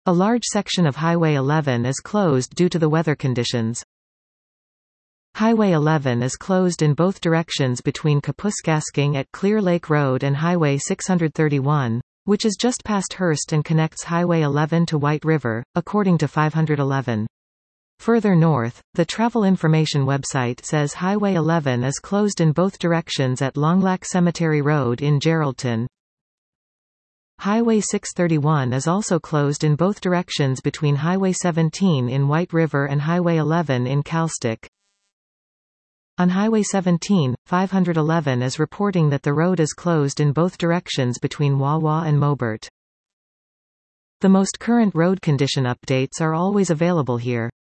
A large section of Highway 11 is closed due to the weather conditions. Highway 11 is closed in both directions between Kapuskasking at Clear Lake Road and Highway 631, which is just past Hearst and connects Highway 11 to White River, according to 511. Further north, the travel information website says Highway 11 is closed in both directions at Longlac Cemetery Road in Geraldton. Highway 631 is also closed in both directions between Highway 17 in White River and Highway 11 in Calstick. On Highway 17, 511 is reporting that the road is closed in both directions between Wawa and Mobert. The most current road condition updates are always available here.